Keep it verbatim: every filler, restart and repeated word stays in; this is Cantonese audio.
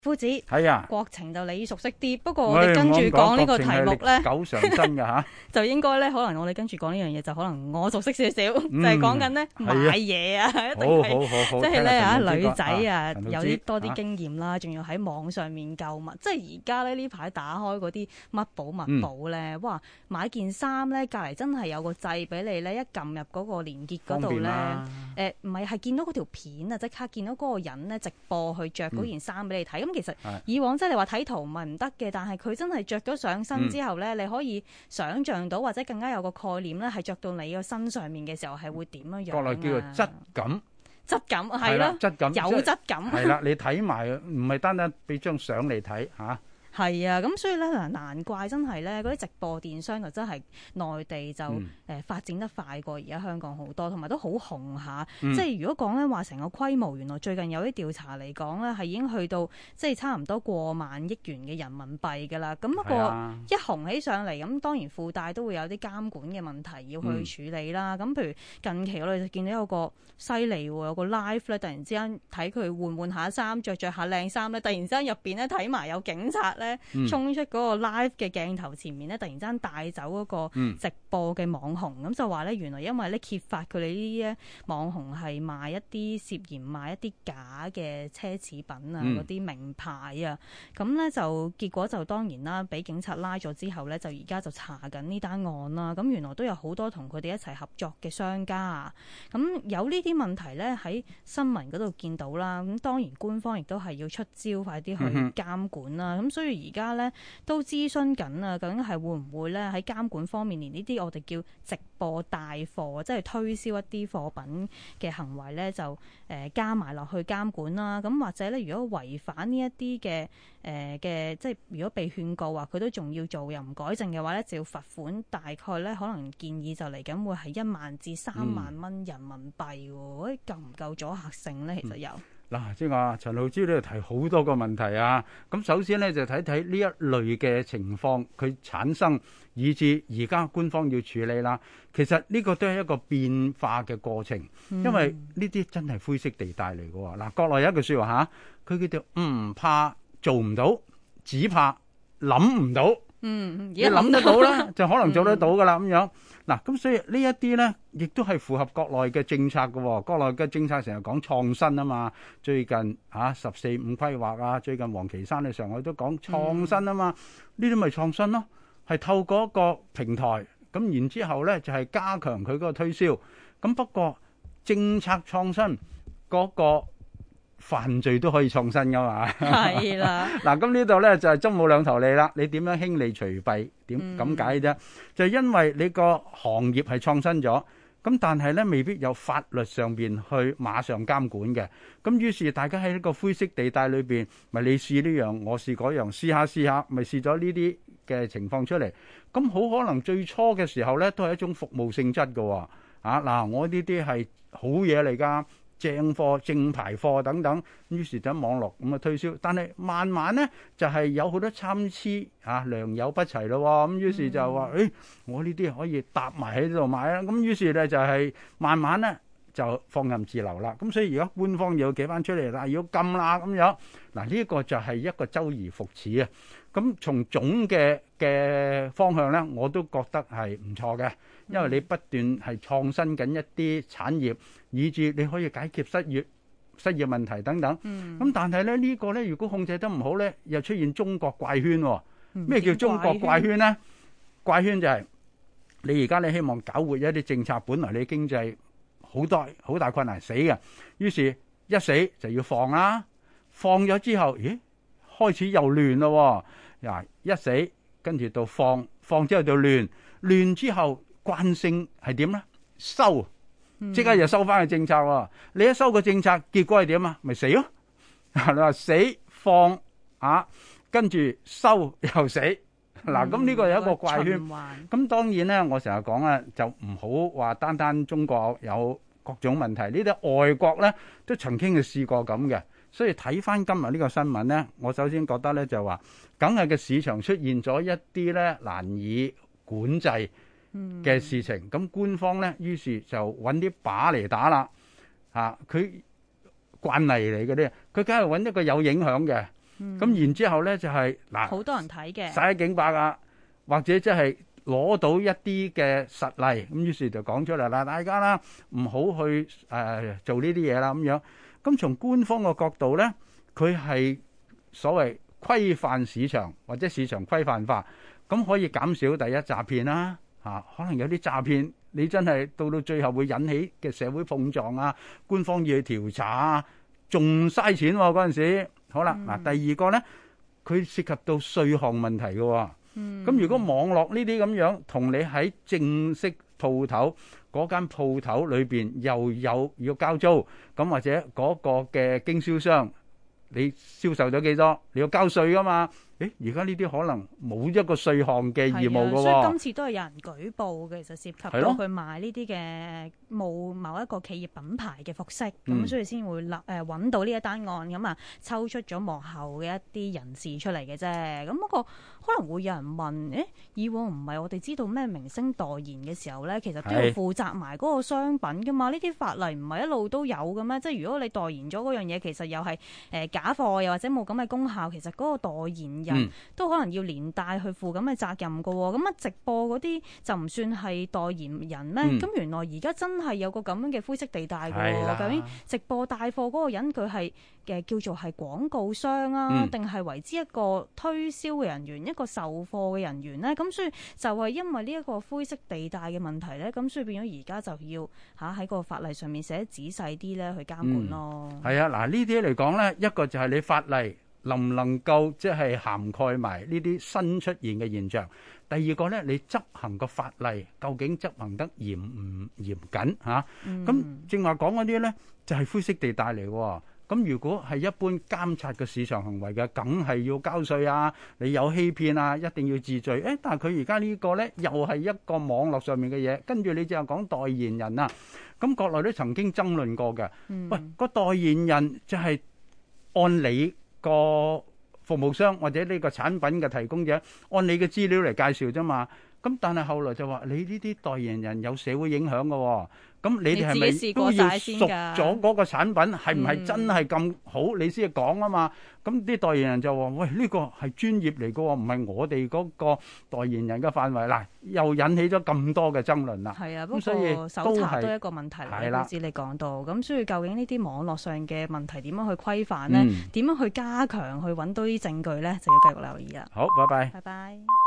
夫子係啊， 國情就你熟悉啲，不過我哋跟住講呢個題目咧， 久常新嘅吓， 就應該咧，可能我哋跟住講呢樣嘢，就可能我熟悉少少，就係講緊咧買嘢啊，一定係， 好好好， 即係咧啊女仔啊，有啲多啲啊經驗啦，仲要喺網上面購物，即係而家咧呢排打開嗰啲乜寶物寶咧，哇！買件衫咧，隔離真係有個掣俾你咧，一撳入嗰個連結嗰度咧，誒唔係係見到嗰條片啊，即刻見到嗰個人咧直播去着嗰件衫俾你睇，咁其實以往即係你話睇圖唔係唔得嘅，但係佢真係着咗上身之後咧，嗯、你可以想像到或者更加有個概念咧，係着到你個身上面嘅時候係會點樣樣、啊？ 國內叫做質感， 質感係咯， 質感有質感係啦，你睇埋唔係單單俾張相嚟睇嚇。 係啊，咁所以咧，難怪真係咧，嗰啲直播電商就真係內地就誒、呃、發展得快過而家香港好多，同埋都好紅下。嗯、即係如果講咧話成個規模，原來最近有啲調查嚟講咧，係已經去到即係差唔多過萬億元嘅人民幣㗎啦。咁不過一紅起上嚟，咁當然附帶都會有啲監管嘅問題要去處理啦。咁、嗯、譬如近期我哋就見到有個犀利喎，有個 live 咧，突然之間睇佢換換下衫，着着下靚衫咧，突然之間入邊咧睇埋有警察咧衝出嗰個 live 嘅鏡頭前面咧，突然之間帶走嗰個直播嘅網紅，咁、嗯、就話咧原來因為咧揭發佢哋呢啲咧網紅係賣一啲涉嫌賣一啲假嘅奢侈品啊，嗰啲、嗯、名牌啊，咁咧就結果就當然啦，俾警察拉咗之後咧，就而家就查緊呢單案啦。咁原來都有好多同佢哋一齊合作嘅商家啊，咁有呢啲問題咧喺新聞嗰度見到啦。咁當然官方亦都係要出招，快啲去監管啦。咁、嗯、所以而家咧都諮詢緊啊，究竟係會唔會咧喺監管方面，連呢啲我哋叫直播帶貨，即係推銷一啲貨品嘅行為咧，就誒加埋落去監管啦。咁或者咧，如果違反呢一啲嘅誒嘅，即係如果被勸告話佢都仲要做又唔改正嘅話咧，就要罰款，大概咧可能建議就嚟緊會係一萬至三萬蚊人民幣喎。誒夠唔夠阻嚇性咧？其實有。嗯嗱，即係話陳浩之呢度提好多個問題啊！咁首先呢，就睇睇呢一類嘅情況佢產生，以至而家官方要處理啦。其實呢個都係一個變化嘅過程，因為呢啲真係灰色地帶嚟嘅喎。嗱，國內有一句説話嚇，佢叫做唔怕做唔到，只怕諗唔到。嗯，你諗得到啦，就可能做得到噶啦咁樣。嗱，咁所以呢一啲咧，亦都係符合國內嘅政策嘅。國內嘅政策成日講創新啊嘛。最近嚇十四五規劃啊，最近王岐山喺上海都講創新啊嘛。呢啲咪創新咯，係透過一個平台，咁然之後咧就係加強佢嗰個推銷。咁不過政策創新嗰個犯罪都可以創新噶嘛？係啦。嗱，咁呢度咧就係針冇兩頭利啦。你點樣輕利除弊？點咁解啫？就係因為你個行業係創新咗，咁但係咧未必有法律上邊去馬上監管嘅。咁於是大家喺呢個灰色地帶裏邊，咪你試呢樣，我試嗰樣，試下試下，咪試咗呢啲嘅情況出嚟。咁好可能最初嘅時候咧，都係一種服務性質嘅。啊嗱，我呢啲係好嘢嚟㗎。正貨、正牌貨等等，於是就喺網絡咁啊推銷。但係慢慢咧就係、是、有好多參差啊，良莠不齊咯。咁於是就話：誒、嗯哎，我呢啲可以搭埋喺度買啦。咁於是咧就係、是、慢慢咧就放任自流啦。咁所以而家官方要企翻出嚟啦，要禁啦咁樣。嗱，呢一個就係一個周而復始啊。咁從總嘅嘅方向咧，我都覺得係唔錯嘅，因為你不斷係創新緊一啲產業，以至你可以解決失業失業問題等等。咁、嗯、但係咧呢、呢個咧，如果控制得唔好咧，又出現中國怪圈、哦。咩叫中國怪圈咧？怪圈就係你而家你希望搞活一啲政策，本來你經濟好多好大困難死嘅，於是一死就要放啦，放咗之後，咦？開始又亂咯，嗱，一死跟住到放，放之後就亂，亂之後慣性係點咧？收，即刻就收翻個政策喎。你一收個政策，結果係點啊？咪死咯！你話死放啊，跟住收又死，嗱，咁呢個係一個怪圈。咁當然咧，我成日講啊，就唔好話單單中國有各種問題，呢啲外國咧都曾經係試過咁嘅。所以睇翻今日呢個新聞呢，我首先覺得呢就話，梗係個市場出現咗一啲呢難以管制嘅事情。咁、嗯、官方呢，於是就揾啲靶嚟打啦。嚇、啊，佢慣例嚟嘅啲，佢梗係揾一個有影響嘅。 嗯、 然之後咧就係、是、嗱， 好多人睇嘅， 殺一儆百啊，或者即係攞到一啲嘅實例，咁於是就講出嚟啦，大家啦唔好去誒、呃、做呢啲嘢啦咁樣。咁從官方嘅角度咧，佢係所謂規範市場或者市場規範化，咁可以減少第一詐騙啦嚇，可能有啲詐騙你真係到到最後會引起嘅社會碰撞啊，官方要去調查啊，仲嘥錢喎嗰陣時。好啦，嗱、嗯、第二個咧，佢涉及到稅項問題嘅喎、哦。咁、嗯、如果網絡呢啲咁樣，同你喺正式鋪頭嗰間鋪頭裏邊又有要交租，咁或者嗰個嘅經銷商，你銷售咗幾多，你要交稅噶嘛？誒，而家呢啲可能冇一個稅項嘅義務嘅喎。 所以今次都係有人舉報嘅，其實涉及到佢賣呢啲嘅冇某一個企業品牌嘅服飾，咁、嗯、所以先會立誒揾到呢一單案，咁啊抽出咗幕後嘅一啲人士出嚟嘅啫。咁不過可能會有人問，誒，以往唔係我哋知道咩明星代言嘅時候咧，其實都要負責埋嗰個商品噶嘛？呢啲法例唔係一路都有嘅咩？即係如果你代言咗嗰樣嘢，其實又係誒假貨，又或者冇咁嘅功效，其實嗰個代言人、嗯、都可能要連帶去負咁嘅責任噶。咁啊，直播嗰啲就唔算係代言人咩？咁、嗯、原來而家真係有個咁樣嘅灰色地帶噶。究竟直播帶貨嗰個人佢係嘅叫做係廣告商啊，定、嗯、係為之一個推銷嘅人員，一個售貨嘅人員呢？咁所以就係因為呢一個灰色地帶嘅問題呢，咁所以變咗而家就要吓喺個法例上面寫得仔細啲咧去監管咯。係、 嗯、啊，嗱呢啲嚟講呢，一個就係你法例能唔能夠即係涵蓋埋呢啲新出現嘅現象。第二個呢，你執行個法例究竟執行得嚴唔嚴謹嚇？咁正話講嗰啲呢，就係灰色地帶嚟喎。咁如果係一般監察嘅市場行為嘅，梗係要交稅啊！你有欺騙啊，一定要治罪。誒，但係佢而家呢個呢，又係一個網絡上面嘅嘢。跟住你就講代言人啊，咁國內都曾經爭論過嘅。嗯、喂，個代言人就係按你個服務商或者呢個產品嘅提供者，按你嘅資料嚟介紹啫嘛。咁但係後來就話你呢啲代言人有社會影響嘅喎。咁你哋係咪都要熟咗嗰個產品係唔係真係咁好？嗯、你先講啊嘛。咁啲代言人就話：喂，呢、呢個係專業嚟嘅喎，唔係我哋嗰個代言人嘅範圍。嗱，又引起咗咁多嘅爭論啦。係啊，不過搜查都係一個問題嚟嘅。好似你講到，咁所以究竟呢啲網絡上嘅問題點樣去規範呢？點、嗯、樣去加強去揾到啲證據呢？就要繼續留意啦。好，拜拜。拜拜。